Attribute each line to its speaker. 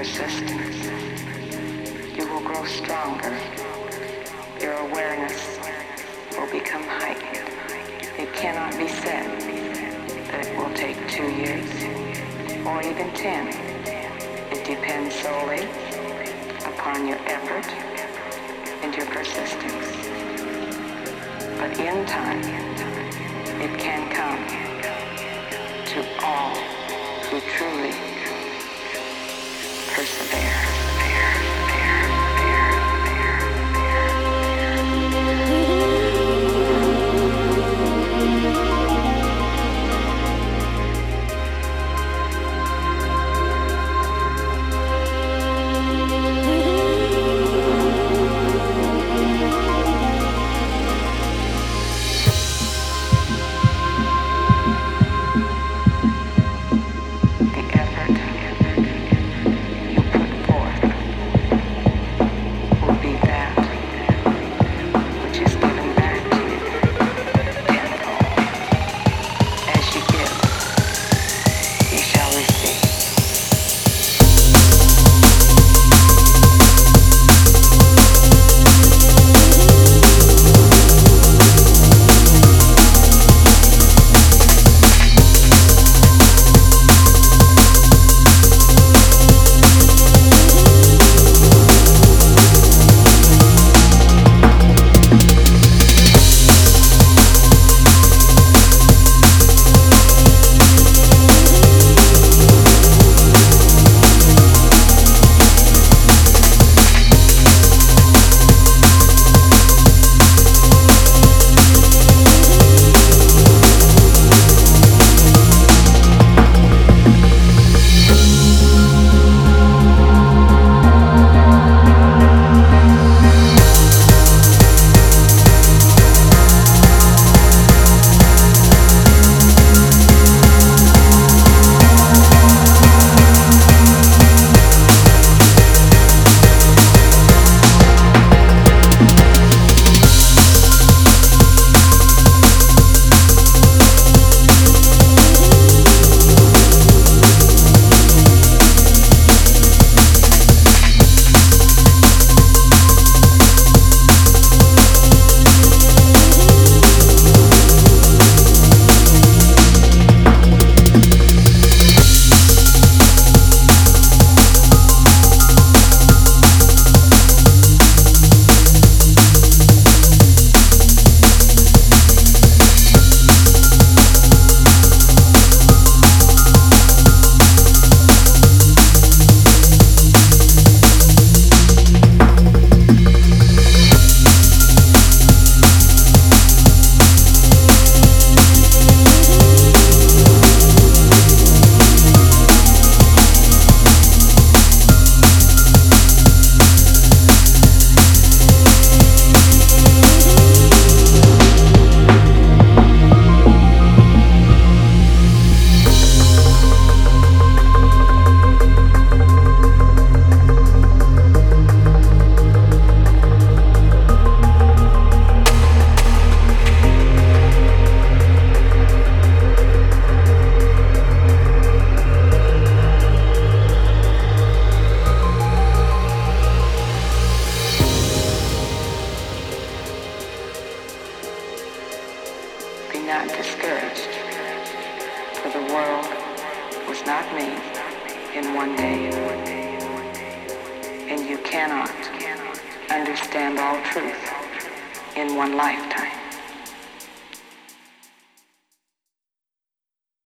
Speaker 1: persistence, you will grow stronger. Your awareness will become heightened. It cannot be said that it will take 2 years or even 10. It depends solely upon your effort and your persistence. But in time, it can come to all who truly persevere. Not discouraged, for the world was not made in one day, and you cannot understand all truth in one lifetime.